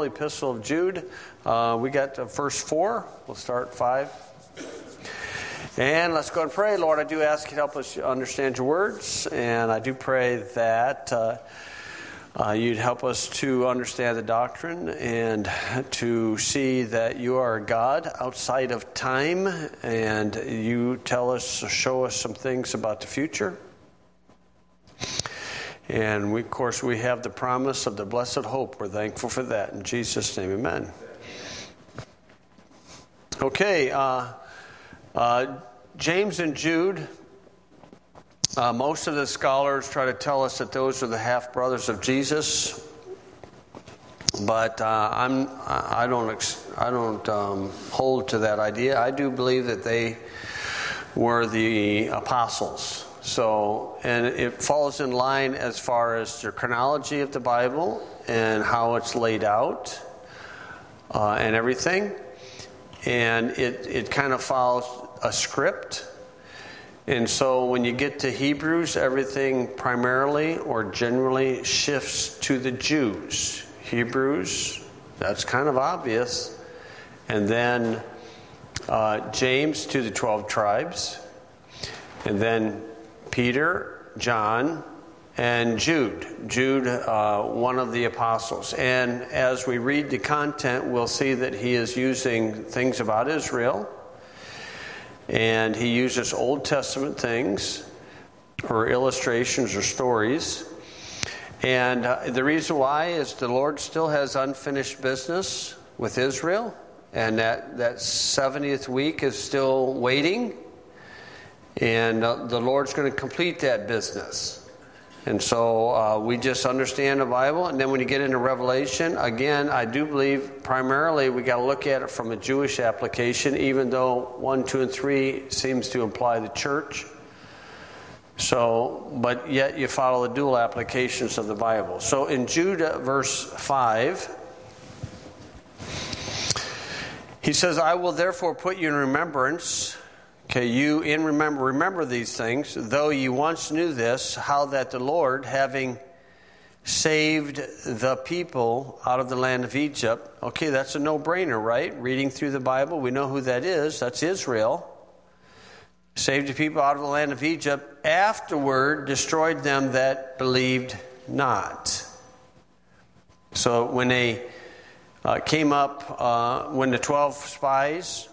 Epistle of Jude. We got the first 4. We'll start 5. And let's go and pray. Lord, I do ask you to help us understand your words. And I do pray that you'd help us to understand the doctrine and to see that you are a God outside of time. And you show us some things about the future. And we, of course, we have the promise of the blessed hope. We're thankful for that. In Jesus' name, amen. Okay, James and Jude, most of the scholars try to tell us that those are the half-brothers of Jesus. But I don't hold to that idea. I do believe that they were the apostles. So, and it falls in line as far as the chronology of the Bible and how it's laid out and everything. And it kind of follows a script. And so when you get to Hebrews, everything primarily or generally shifts to the Jews. Hebrews, that's kind of obvious. And then James to the 12 tribes. And then Peter, John, and Jude. Jude, one of the apostles. And as we read the content, we'll see that he is using things about Israel. And he uses Old Testament things or illustrations or stories. And the reason why is the Lord still has unfinished business with Israel. And that 70th week is still waiting. And the Lord's going to complete that business. And so we just understand the Bible. And then when you get into Revelation, again, I do believe primarily we got to look at it from a Jewish application, even though 1, 2, and 3 seems to imply the church. So, but yet you follow the dual applications of the Bible. So in Jude verse 5, he says, I will therefore put you in remembrance. Okay, remember these things, though you once knew this, how that the Lord, having saved the people out of the land of Egypt. Okay, that's a no-brainer, right? Reading through the Bible, we know who that is. That's Israel. Saved the people out of the land of Egypt. Afterward, destroyed them that believed not. So when they came up, when the 12 spies...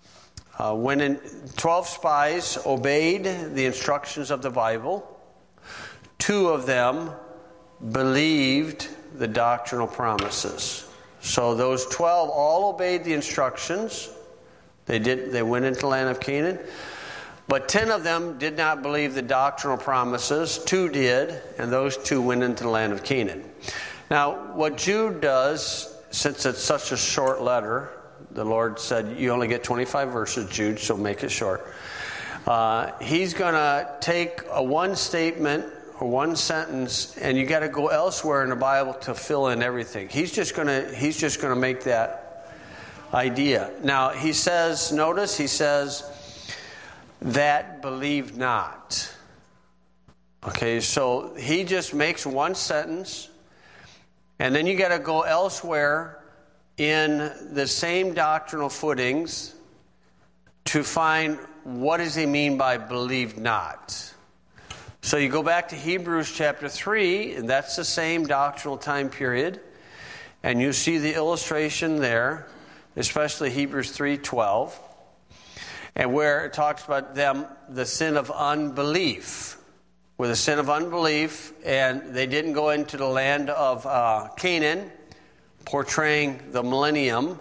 12 spies obeyed the instructions of the Bible. 2 of them believed the doctrinal promises. So those 12 all obeyed the instructions. They went into the land of Canaan. But 10 of them did not believe the doctrinal promises. 2 did, and those 2 went into the land of Canaan. Now, what Jude does, since it's such a short letter, the Lord said, you only get 25 verses, Jude, so make it short. He's going to take one statement or one sentence, and you got to go elsewhere in the Bible to fill in everything. He's just going to make that idea. Now, he says, notice, he says, that believe not. Okay, so he just makes one sentence, and then you got to go elsewhere in the same doctrinal footings to find what does he mean by believe not. So you go back to Hebrews chapter 3, and that's the same doctrinal time period, and you see the illustration there, especially Hebrews 3:12, and where it talks about the sin of unbelief. With the sin of unbelief, and they didn't go into the land of Canaan, portraying the millennium.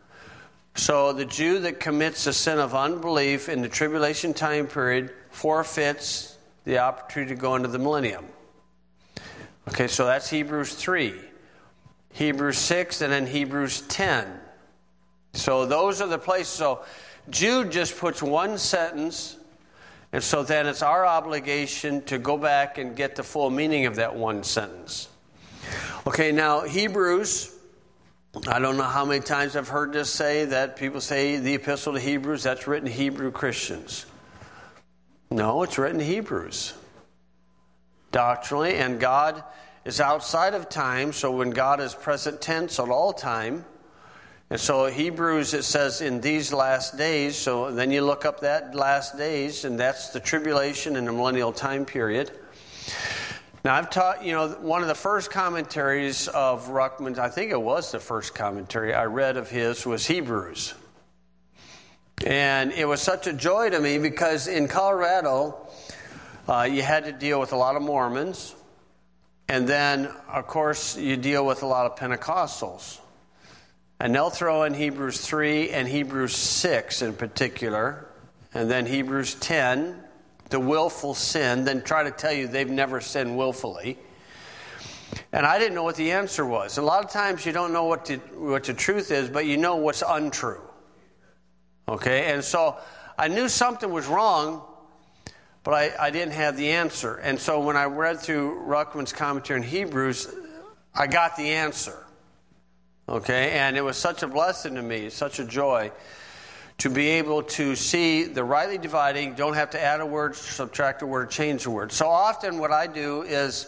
So the Jew that commits the sin of unbelief in the tribulation time period forfeits the opportunity to go into the millennium. Okay, so that's Hebrews 3. Hebrews 6 and then Hebrews 10. So those are the places. So Jude just puts one sentence, and so then it's our obligation to go back and get the full meaning of that one sentence. Okay, now Hebrews, I don't know how many times I've heard this say that people say the epistle to Hebrews, that's written to Hebrew Christians. No, it's written to Hebrews. Doctrinally, and God is outside of time, so when God is present tense at all time. And so Hebrews, it says in these last days, so then you look up that last days, and that's the tribulation and the millennial time period. Now I've taught, one of the first commentaries of Ruckman's, I think it was the first commentary I read of his, was Hebrews. And it was such a joy to me because in Colorado, you had to deal with a lot of Mormons. And then, of course, you deal with a lot of Pentecostals. And they'll throw in Hebrews 3 and Hebrews 6 in particular. And then Hebrews 10, the willful sin, then try to tell you they've never sinned willfully. And I didn't know what the answer was. A lot of times you don't know what the truth is, but you know what's untrue. Okay? And so I knew something was wrong, but I didn't have the answer. And so when I read through Ruckman's commentary in Hebrews, I got the answer. Okay? And it was such a blessing to me, such a joy to be able to see the rightly dividing, don't have to add a word, subtract a word, change a word. So often what I do is,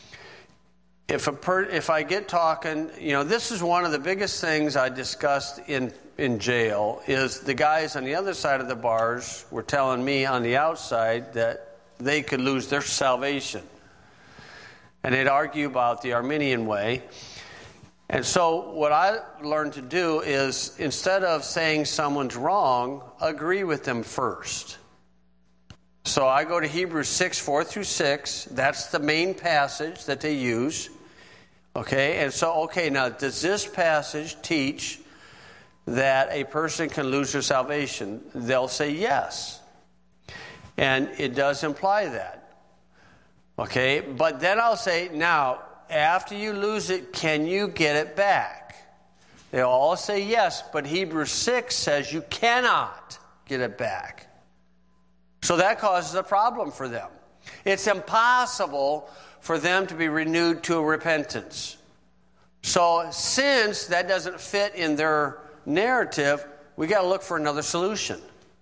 if I get talking, this is one of the biggest things I discussed in jail, is the guys on the other side of the bars were telling me on the outside that they could lose their salvation. And they'd argue about the Arminian way. And so what I learned to do is, instead of saying someone's wrong, agree with them first. So I go to Hebrews 6, 4 through 6. That's the main passage that they use. Okay, and so, now does this passage teach that a person can lose their salvation? They'll say yes. And it does imply that. Okay, but then I'll say, now, after you lose it, can you get it back? They'll all say yes, but Hebrews 6 says you cannot get it back. So that causes a problem for them. It's impossible for them to be renewed to a repentance. So since that doesn't fit in their narrative, we got to look for another solution.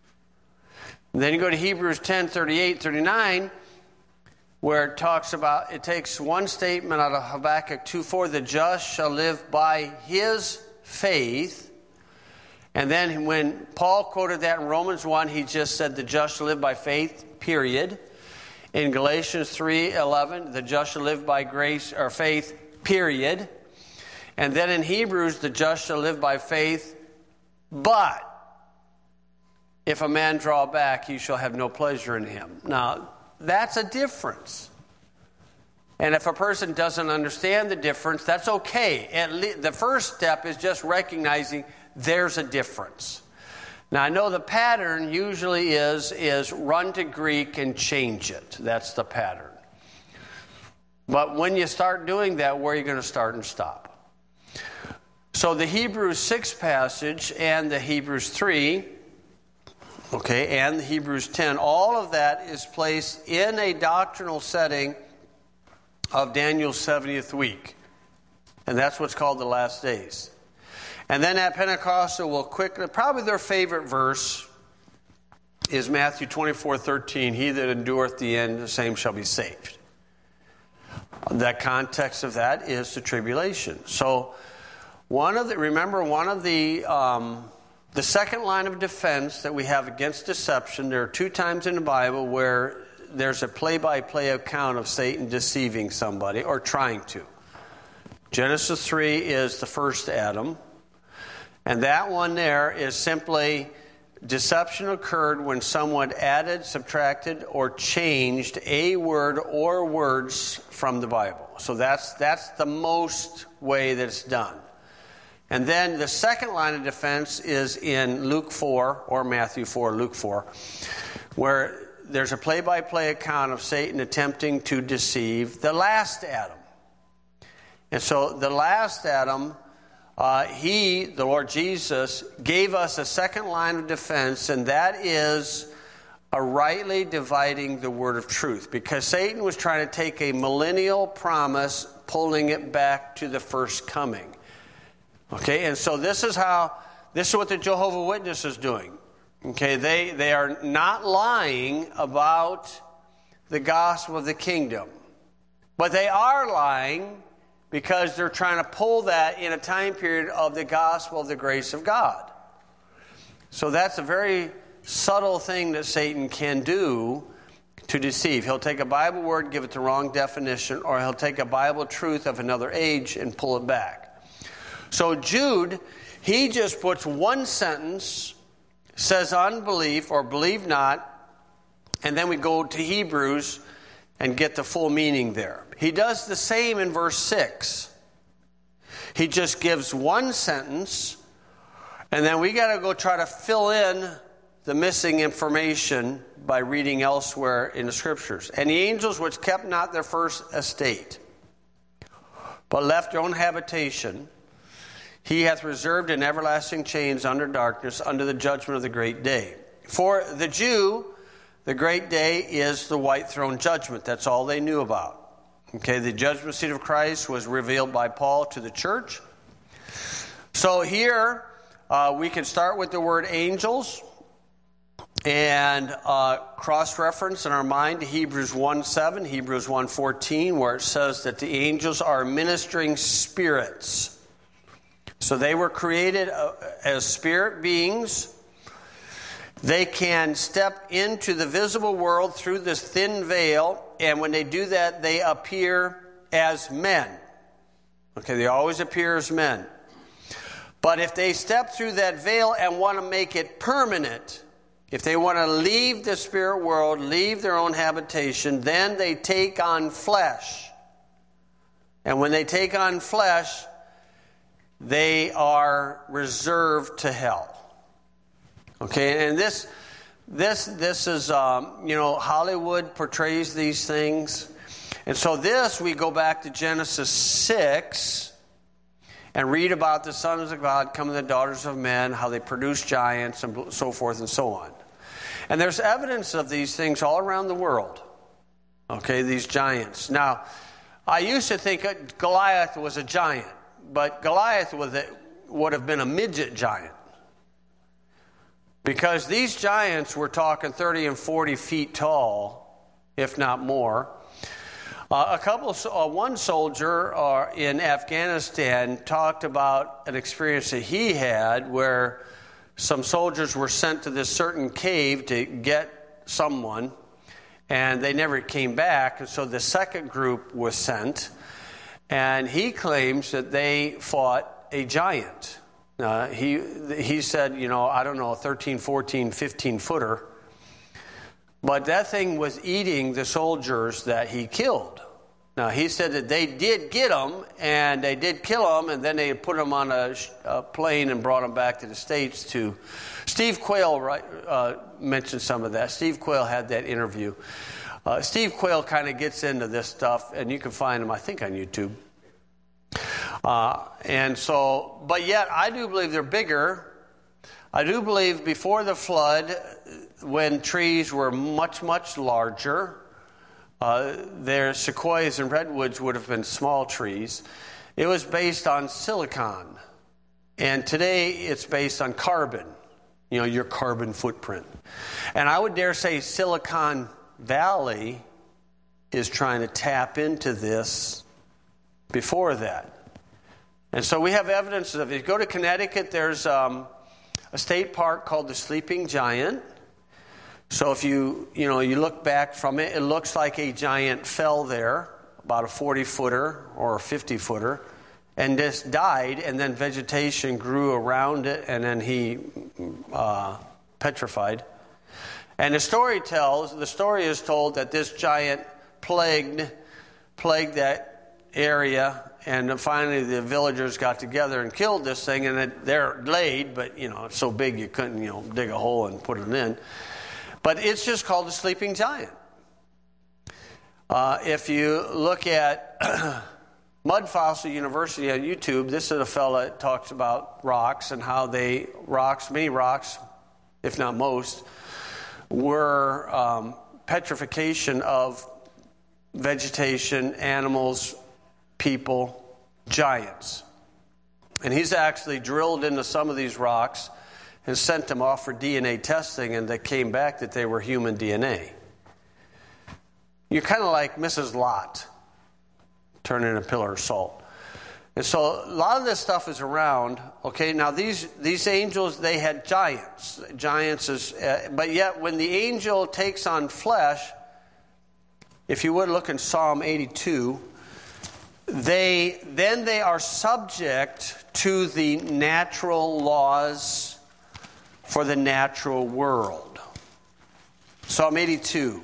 And then you go to Hebrews 10, 38, 39, where it talks about, it takes one statement out of Habakkuk 2:4, the just shall live by his faith. And then when Paul quoted that in Romans 1, he just said the just shall live by faith, period. In Galatians 3:11, the just shall live by grace or faith, period. And then in Hebrews, the just shall live by faith, but if a man draw back, he shall have no pleasure in him. Now, that's a difference. And if a person doesn't understand the difference, that's okay. The first step is just recognizing there's a difference. Now, I know the pattern usually is run to Greek and change it. That's the pattern. But when you start doing that, where are you going to start and stop? So the Hebrews 6 passage and the Hebrews 3, and the Hebrews 10, all of that is placed in a doctrinal setting of Daniel's 70th week. And that's what's called the last days. And then at Pentecostal, we'll quickly, probably their favorite verse is Matthew 24:13. He that endureth the end, the same shall be saved. The context of that is the tribulation. So one of the second line of defense that we have against deception, there are 2 times in the Bible where there's a play-by-play account of Satan deceiving somebody or trying to. Genesis 3 is the first Adam. And that one there is simply deception occurred when someone added, subtracted, or changed a word or words from the Bible. So that's the most way that it's done. And then the second line of defense is in Luke 4, or Matthew 4, Luke 4, where there's a play-by-play account of Satan attempting to deceive the last Adam. And so the last Adam, the Lord Jesus, gave us a second line of defense, and that is a rightly dividing the word of truth. Because Satan was trying to take a millennial promise, pulling it back to the first coming. Okay, and so this is what the Jehovah's Witness is doing. Okay, they are not lying about the gospel of the kingdom. But they are lying because they're trying to pull that in a time period of the gospel of the grace of God. So that's a very subtle thing that Satan can do to deceive. He'll take a Bible word, give it the wrong definition, or he'll take a Bible truth of another age and pull it back. So Jude, he just puts one sentence, says unbelief or believe not, and then we go to Hebrews and get the full meaning there. He does the same in verse 6. He just gives one sentence, and then we got to go try to fill in the missing information by reading elsewhere in the Scriptures. And the angels which kept not their first estate, but left their own habitation, he hath reserved in everlasting chains under darkness, under the judgment of the great day. For the Jew, the great day is the white throne judgment. That's all they knew about. Okay, the judgment seat of Christ was revealed by Paul to the church. So here we can start with the word angels and cross-reference in our mind to Hebrews 1:7, Hebrews 1:14, where it says that the angels are ministering spirits. So they were created as spirit beings. They can step into the visible world through this thin veil, and when they do that, they appear as men. Okay, they always appear as men. But if they step through that veil and want to make it permanent, if they want to leave the spirit world, leave their own habitation, then they take on flesh. And when they take on flesh, they are reserved to hell. Okay, and this is, Hollywood portrays these things. And so we go back to Genesis 6 and read about the sons of God coming to the daughters of men, how they produce giants and so forth and so on. And there's evidence of these things all around the world. Okay, these giants. Now, I used to think Goliath was a giant, but Goliath would have been a midget giant. Because these giants were talking 30 and 40 feet tall, if not more. One soldier in Afghanistan talked about an experience that he had where some soldiers were sent to this certain cave to get someone, and they never came back, and so the second group was sent, and he claims that they fought a giant. He said, I don't know, a 13, 14, 15-footer. But that thing was eating the soldiers that he killed. Now, he said that they did get them, and they did kill them, and then they put them on a plane and brought them back to the States to... Steve Quayle mentioned some of that. Steve Quayle had that interview. Steve Quayle kind of gets into this stuff, and you can find him, I think, on YouTube. But yet I do believe they're bigger. I do believe before the flood, when trees were much, much larger, their sequoias and redwoods would have been small trees. It was based on silicon. And today it's based on carbon, your carbon footprint. And I would dare say Silicon Valley is trying to tap into this before that. And so we have evidence of it. If you go to Connecticut, there's a state park called the Sleeping Giant. So if you look back from it, it looks like a giant fell there, about a 40-footer or a 50-footer, and just died, and then vegetation grew around it, and then he petrified. And the story is told that this giant plagued that area. And finally, the villagers got together and killed this thing, and they're laid, but it's so big you couldn't dig a hole and put it in. But it's just called the Sleeping Giant. If you look at Mud Fossil University on YouTube, this is a fella that talks about rocks and how many rocks, if not most, were petrification of vegetation, animals, people, giants. And he's actually drilled into some of these rocks and sent them off for DNA testing, and they came back that they were human DNA. You're kind of like Mrs. Lot. turn into a pillar of salt. And so a lot of this stuff is around. Okay, now these angels, they had giants. Giants is, but yet when the angel takes on flesh, if you would look in Psalm 82, they are subject to the natural laws for the natural world. Psalm 82.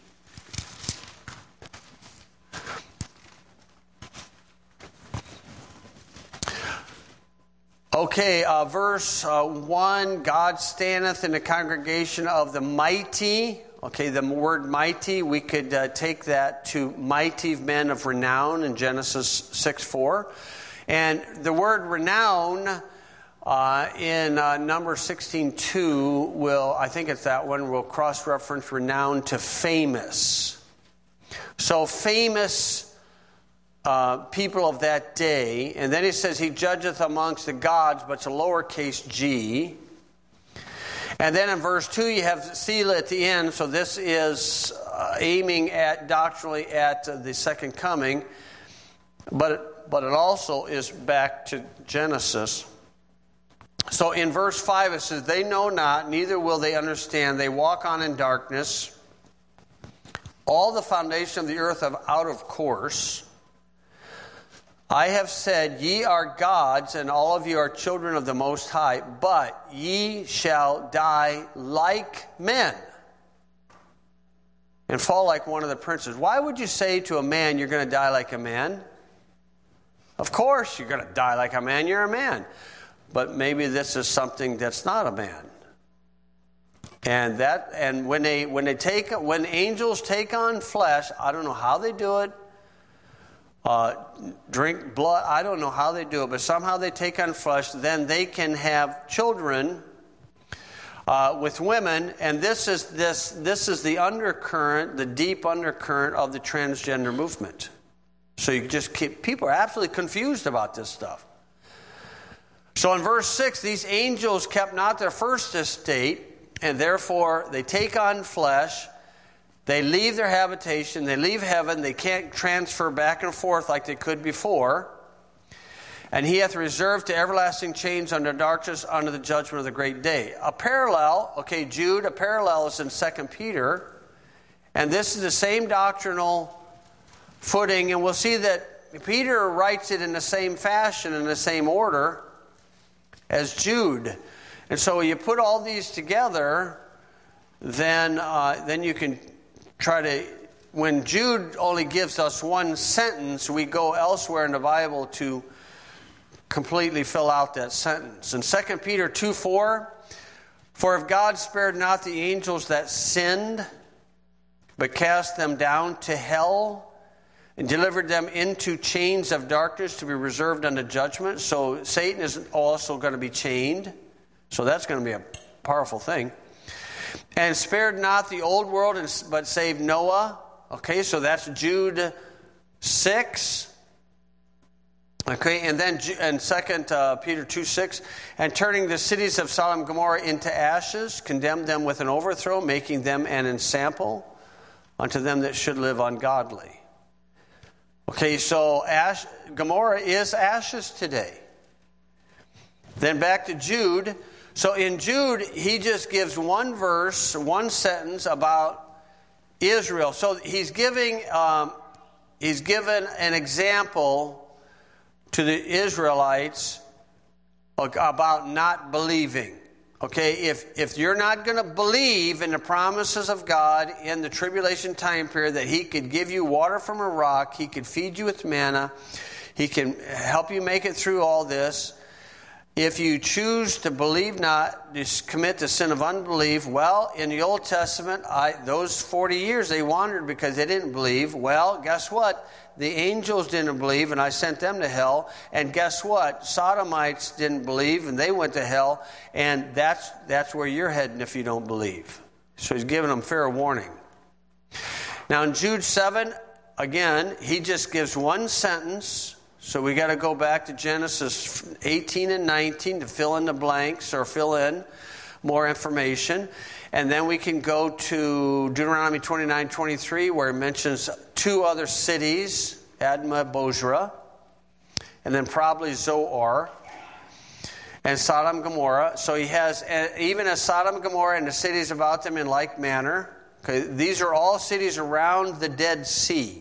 Okay, verse 1, God standeth in the congregation of the mighty. Okay, the word mighty, we could take that to mighty men of renown in Genesis 6:4. And the word renown in number 16:2 will, I think it's that one, will cross-reference renown to famous. So famous people of that day. And then he says he judgeth amongst the gods, but it's a lowercase g. And then in verse 2 you have Selah at the end. So this is aiming at doctrinally at the second coming. But it also is back to Genesis. So in verse 5 it says, they know not, neither will they understand. They walk on in darkness. All the foundation of the earth are out of course. I have said, ye are gods, and all of you are children of the Most High, but ye shall die like men and fall like one of the princes. Why would you say to a man, you're going to die like a man? Of course you're going to die like a man. You're a man. But maybe this is something that's not a man. And when angels take on flesh, I don't know how they do it. Drink blood, I don't know how they do it, but somehow they take on flesh. Then they can have children with women, and this is the undercurrent, the deep undercurrent of the transgender movement. So you just keep, people are absolutely confused about this stuff. So in verse 6, these angels kept not their first estate, and therefore they take on flesh. They leave their habitation, they leave heaven, they can't transfer back and forth like they could before. And he hath reserved to everlasting chains under darkness, under the judgment of the great day. A parallel, okay, Jude, a parallel is in 2 Peter. And this is the same doctrinal footing, and we'll see that Peter writes it in the same fashion, in the same order as Jude. And so you put all these together, then you can try to, when Jude only gives us one sentence, we go elsewhere in the Bible to completely fill out that sentence. In 2 Peter 2:4, for if God spared not the angels that sinned, but cast them down to hell, and delivered them into chains of darkness to be reserved unto judgment. So Satan is also going to be chained. So that's going to be a powerful thing. And spared not the old world, but saved Noah. Okay, so that's Jude 6. Okay, and then in 2 Peter 2:6, and turning the cities of Sodom and Gomorrah into ashes, condemned them with an overthrow, making them an ensample unto them that should live ungodly. Okay, so Gomorrah is ashes today. Then back to Jude. So in Jude, he just gives one verse, one sentence about Israel. So he's given an example to the Israelites about not believing. Okay, if you're not going to believe in the promises of God in the tribulation time period, that he could give you water from a rock, he could feed you with manna, he can help you make it through all this. If you choose to believe not, to commit the sin of unbelief, well, in the Old Testament, those 40 years they wandered because they didn't believe. Well, guess what? The angels didn't believe, and I sent them to hell. And guess what? Sodomites didn't believe, and they went to hell. And that's where you're heading if you don't believe. So he's giving them fair warning. Now in Jude 7, again, he just gives one sentence. So we got to go back to Genesis 18 and 19 to fill in the blanks or fill in more information. And then we can go to Deuteronomy 29:23, where it mentions two other cities Admah, Bozrah, and then probably Zoar, and Sodom and Gomorrah. So he has even as Sodom and Gomorrah and the cities about them in like manner. Okay, these are all cities around the Dead Sea.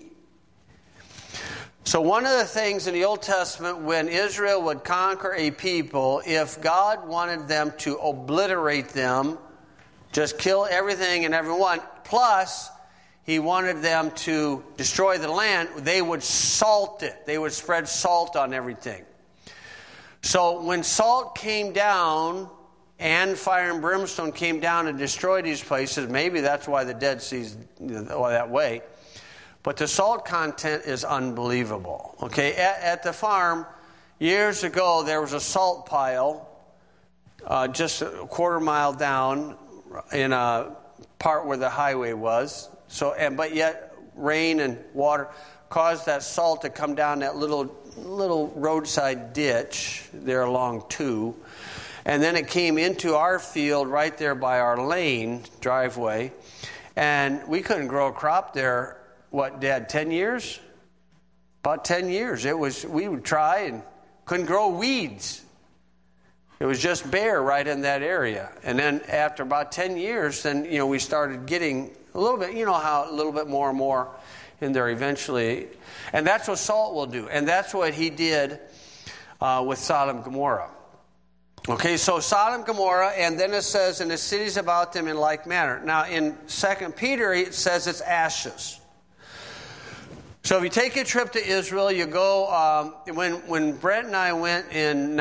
So one of the things in the Old Testament, when Israel would conquer a people, if God wanted them to obliterate them, just kill everything and everyone, plus he wanted them to destroy the land, they would salt it. They would spread salt on everything. So when salt came down and fire and brimstone came down and destroyed these places, maybe that's why the Dead Sea's that way. But the salt content is unbelievable. Okay, at the farm, years ago, there was a salt pile just a quarter mile down in a part where the highway was. But yet, rain and water caused that salt to come down that little roadside ditch there along 2. And then it came into our field right there by our lane driveway. And we couldn't grow a crop there. What, Dad, 10 years? About 10 years. We would try and couldn't grow weeds. It was just bare right in that area. And then after about 10 years, then, we started getting a little bit, how a little bit more and more in there eventually. And that's what salt will do. And that's what he did with Sodom and Gomorrah. Okay, so Sodom and Gomorrah, and then it says, in the cities about them in like manner. Now, in 2 Peter, it says it's ashes. So if you take a trip to Israel, you go, when Brent and I went in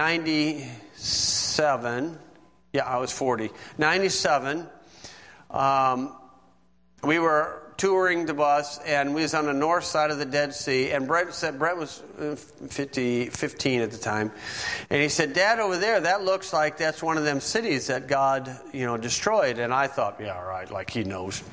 97, I was 40, 97, we were touring the bus, and we was on the north side of the Dead Sea, and Brent was 15 at the time, and he said, Dad, over there, that looks like that's one of them cities that God, destroyed. And I thought, yeah, right, like he knows.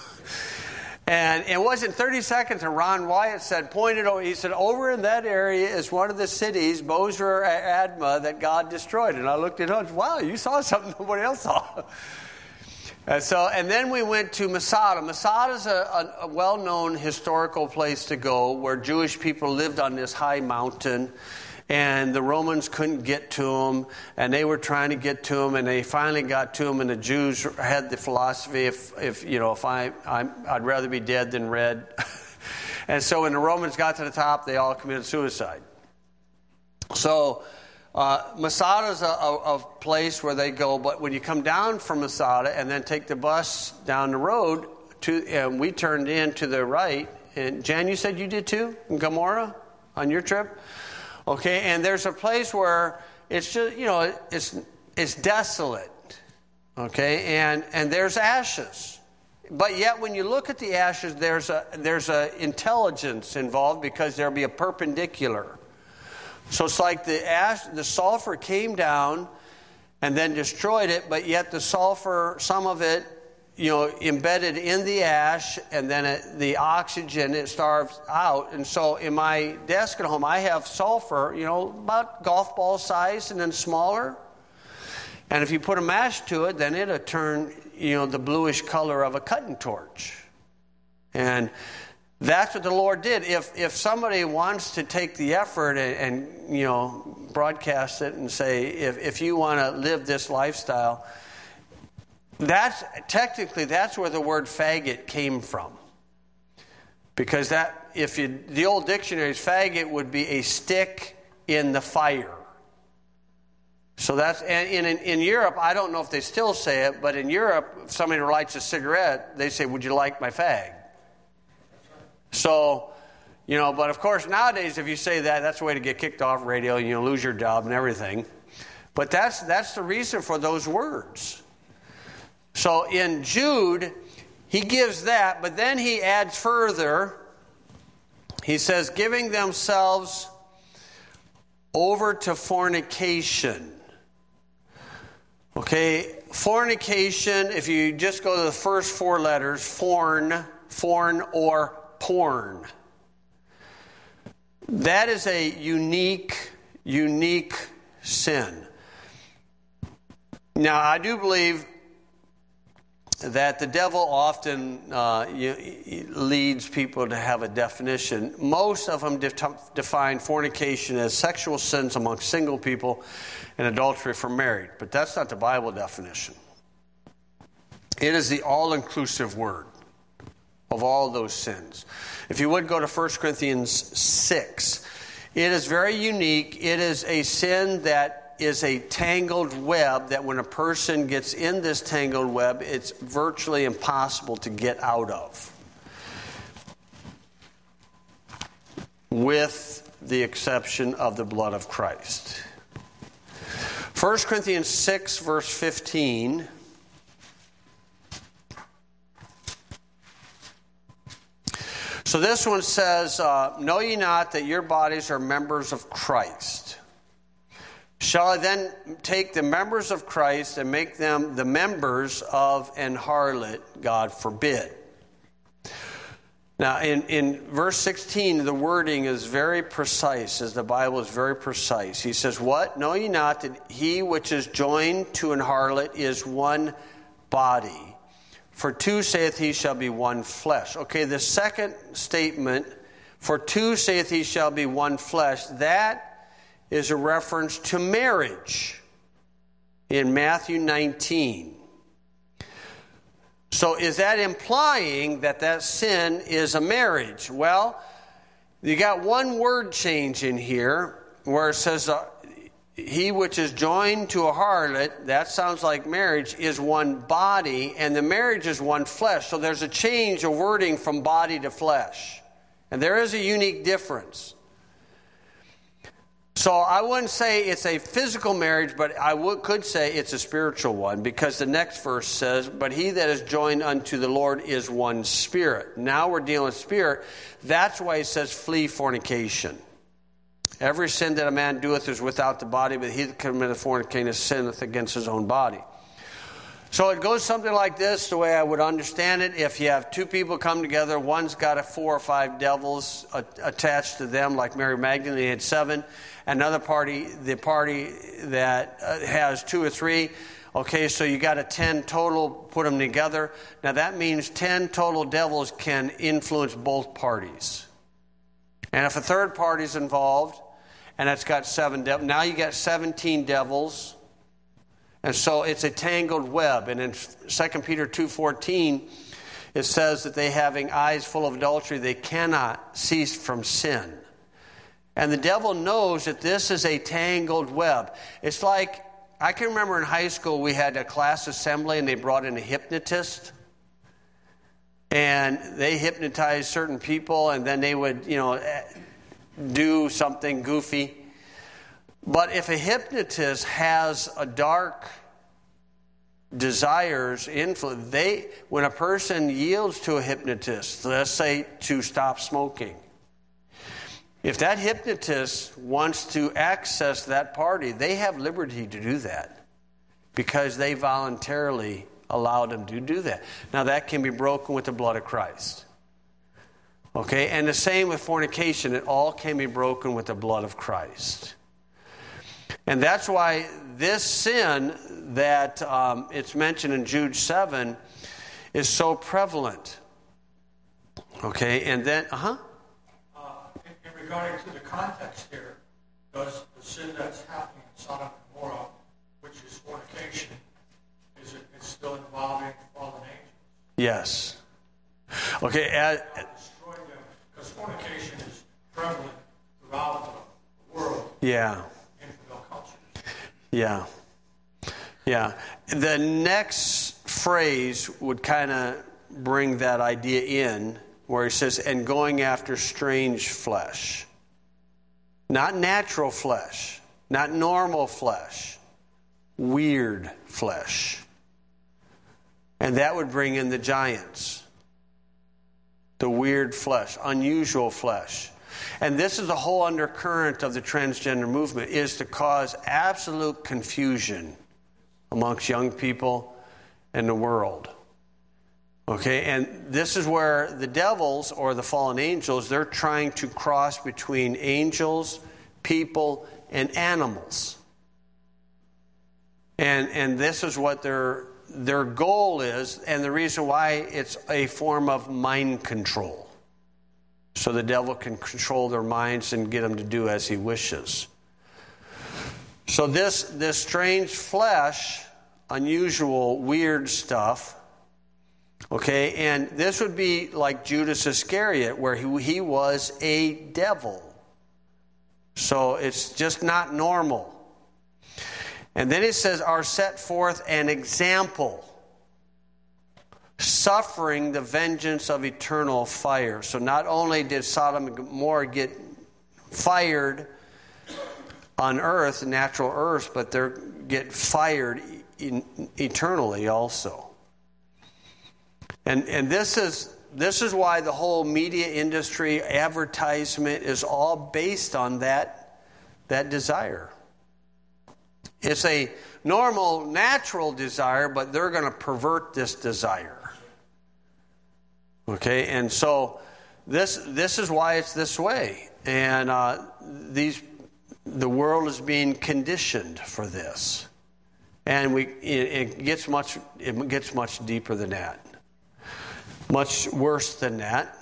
And it wasn't 30 seconds, and Ron Wyatt pointed over, he said, over in that area is one of the cities, Bozrah or Admah, that God destroyed. And I looked at him and said, wow, you saw something nobody else saw. And then we went to Masada. Masada is a well-known historical place to go where Jewish people lived on this high mountain, and the Romans couldn't get to them, and they were trying to get to them, and they finally got to them, and the Jews had the philosophy, I'd rather be dead than red. And so when the Romans got to the top, they all committed suicide. So Masada is a place where they go, but when you come down from Masada and then take the bus down the road, we turned in to the right, and Jan, you said you did too, in Gomorrah, on your trip? Okay, and there's a place where it's just, it's desolate. Okay, and there's ashes. But yet when you look at the ashes, there's a intelligence involved, because there'll be a perpendicular. So it's like the sulfur came down and then destroyed it, but yet the sulfur, some of it, embedded in the ash, and then the oxygen, it starves out. And so in my desk at home, I have sulfur, about golf ball size and then smaller. And if you put a match to it, then it'll turn, the bluish color of a cutting torch. And that's what the Lord did. If somebody wants to take the effort and broadcast it and say, if you want to live this lifestyle, that's where the word faggot came from. Because the old dictionary's faggot would be a stick in the fire. So in Europe, I don't know if they still say it, but in Europe, if somebody lights a cigarette, they say, would you like my fag? So, but of course nowadays if you say that, that's a way to get kicked off radio, and lose your job and everything. But that's the reason for those words. So in Jude, he gives that, but then he adds further. He says, giving themselves over to fornication. Okay, fornication, if you just go to the first 4 letters, forn or porn. That is a unique sin. Now, I do believe that the devil often leads people to have a definition. Most of them define fornication as sexual sins among single people and adultery for married. But that's not the Bible definition. It is the all-inclusive word of all those sins. If you would go to 1 Corinthians 6, it is very unique. It is a sin that is a tangled web that when a person gets in this tangled web, it's virtually impossible to get out of. With the exception of the blood of Christ. 1 Corinthians 6, verse 15. So this one says, know ye not that your bodies are members of Christ? Shall I then take the members of Christ and make them the members of an harlot? God forbid. Now, in verse 16, the wording is very precise, as the Bible is very precise. He says, what? Know ye not that he which is joined to an harlot is one body? For two, saith he, shall be one flesh. Okay, the second statement, for two, saith he, shall be one flesh, that is a reference to marriage in Matthew 19. So is that implying that sin is a marriage? Well, you got one word change in here where it says, he which is joined to a harlot, that sounds like marriage, is one body, and the marriage is one flesh. So there's a change of wording from body to flesh. And there is a unique difference. So I wouldn't say it's a physical marriage, but I could say it's a spiritual one, because the next verse says, but he that is joined unto the Lord is one spirit. Now we're dealing with spirit. That's why he says flee fornication. Every sin that a man doeth is without the body, but he that committeth fornication sinneth against his own body. So it goes something like this, the way I would understand it. If you have two people come together, one's got 4 or 5 devils attached to them, like Mary Magdalene had 7. Another party, the party that has 2 or 3. Okay, so you got 10 total, put them together. Now that means 10 total devils can influence both parties. And if a third party's involved, and it's got 7 devils, now you got 17 devils. And so it's a tangled web. And in 2 Peter 2:14, it says that they having eyes full of adultery, they cannot cease from sin. And the devil knows that this is a tangled web. It's like, I can remember in high school we had a class assembly and they brought in a hypnotist. And they hypnotized certain people, and then they would, do something goofy. But if a hypnotist has a dark desires, influence, when a person yields to a hypnotist, let's say to stop smoking, if that hypnotist wants to access that party, they have liberty to do that because they voluntarily allowed them to do that. Now that can be broken with the blood of Christ. Okay, and the same with fornication. It all can be broken with the blood of Christ. And that's why this sin that it's mentioned in Jude 7 is so prevalent. Okay, and then, in regarding to the context here, does the sin that's happening in Sodom and Gomorrah, which is fornication, is it still involving fallen angels? Yes. Okay. Destroying them, because fornication is prevalent throughout the world. Yeah. Infidel culture. Yeah. Yeah. The next phrase would kind of bring that idea in, where he says, and going after strange flesh. Not natural flesh. Not normal flesh. Weird flesh. And that would bring in the giants. The weird flesh. Unusual flesh. And this is the whole undercurrent of the transgender movement, is to cause absolute confusion amongst young people and the world. Okay, and this is where the devils, or the fallen angels, they're trying to cross between angels, people, and animals. And this is what their goal is, and the reason why it's a form of mind control. So the devil can control their minds and get them to do as he wishes. So this strange flesh, unusual, weird stuff, okay, and this would be like Judas Iscariot, where he was a devil. So it's just not normal. And then it says, are set forth an example, suffering the vengeance of eternal fire. So not only did Sodom and Gomorrah get fired on earth, natural earth, but they get fired eternally also. And this is why the whole media industry, advertisement is all based on that desire. It's a normal, natural desire, but they're going to pervert this desire. Okay, and so this is why it's this way, and the world is being conditioned for this, and it gets much deeper than that, much worse than that.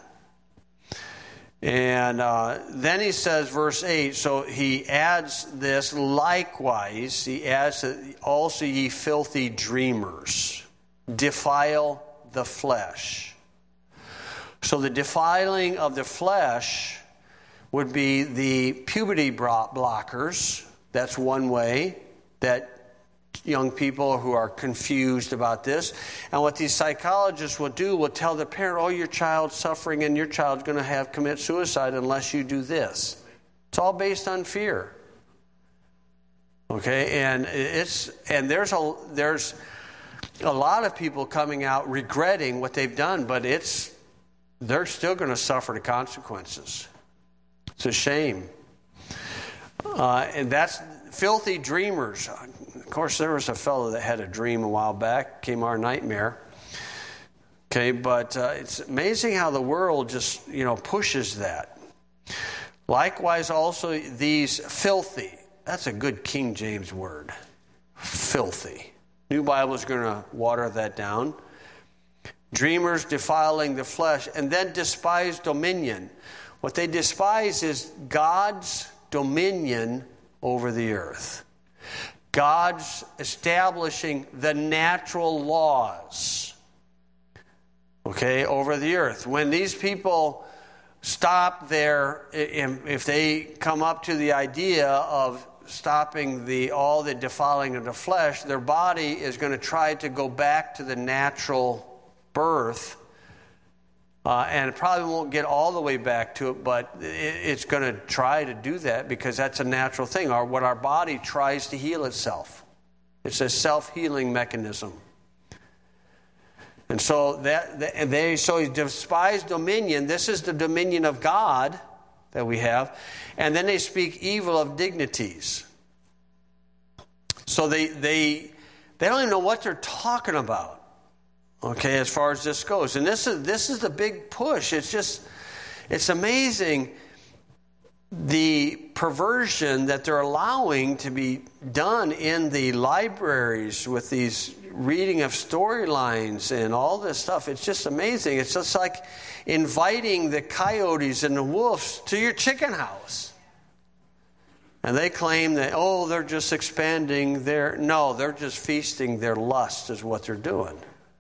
And then he says, verse 8, so he adds this, likewise, he adds, also ye filthy dreamers, defile the flesh. So the defiling of the flesh would be the puberty blockers. That's one way that young people who are confused about this. And what these psychologists will do, will tell the parent, oh, your child's suffering and your child's going to commit suicide unless you do this. It's all based on fear. Okay, and there's a lot of people coming out regretting what they've done, but they're still going to suffer the consequences. It's a shame. And that's filthy dreamers. Of course, there was a fellow that had a dream a while back, came our nightmare. Okay, but it's amazing how the world just, pushes that. Likewise, also these filthy. That's a good King James word. Filthy. New Bible is going to water that down. Dreamers defiling the flesh, and then despise dominion. What they despise is God's dominion over the earth. God's establishing the natural laws, okay, over the earth. When these people stop if they come up to the idea of stopping all the defiling of the flesh, their body is going to try to go back to the natural birth, and it probably won't get all the way back to it, but it's going to try to do that because that's a natural thing. What our body tries to heal itself. It's a self-healing mechanism. And so they despise dominion. This is the dominion of God that we have, and then they speak evil of dignities. So they don't even know what they're talking about. Okay, as far as this goes. And this is the big push. It's amazing the perversion that they're allowing to be done in the libraries with these reading of storylines and all this stuff. It's just amazing. It's just like inviting the coyotes and the wolves to your chicken house. And they claim that, they're just expanding they're just feasting their lust is what they're doing.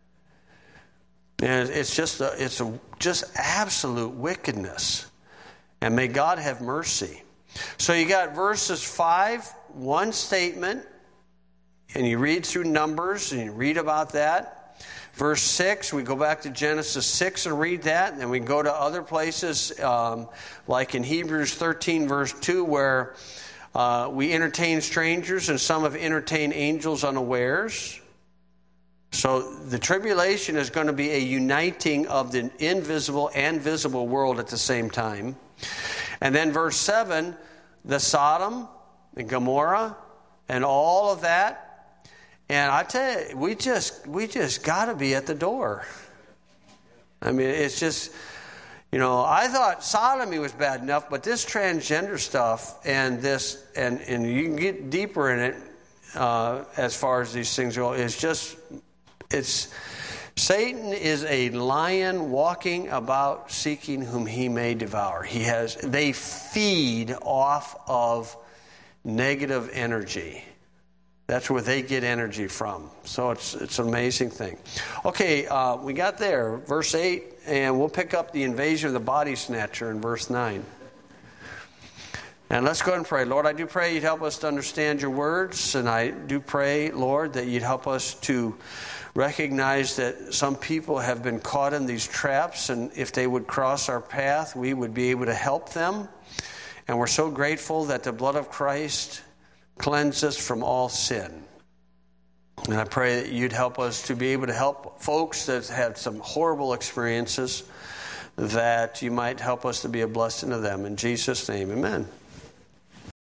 And it's just absolute wickedness. And may God have mercy. So you got verses 5, one statement, and you read through Numbers and you read about that. Verse 6, we go back to Genesis 6 and read that. And then we go to other places, like in Hebrews 13, verse 2, where we entertain strangers and some have entertained angels unawares. So the tribulation is going to be a uniting of the invisible and visible world at the same time. And then verse 7, the Sodom and Gomorrah and all of that. And I tell you, we just got to be at the door. I mean, it's just, I thought sodomy was bad enough, but this transgender stuff and this, and you can get deeper in it, as far as these things go is just, Satan is a lion walking about seeking whom he may devour. They feed off of negative energy. That's where they get energy from. So it's an amazing thing. Okay, we got there, verse 8, and we'll pick up the invasion of the body snatcher in verse 9. And let's go ahead and pray. Lord, I do pray you'd help us to understand your words, and I do pray, Lord, that you'd help us to recognize that some people have been caught in these traps, and if they would cross our path, we would be able to help them. And we're so grateful that the blood of Christ cleanses us from all sin. And I pray that you'd help us to be able to help folks that had some horrible experiences, that you might help us to be a blessing to them. In Jesus' name, amen.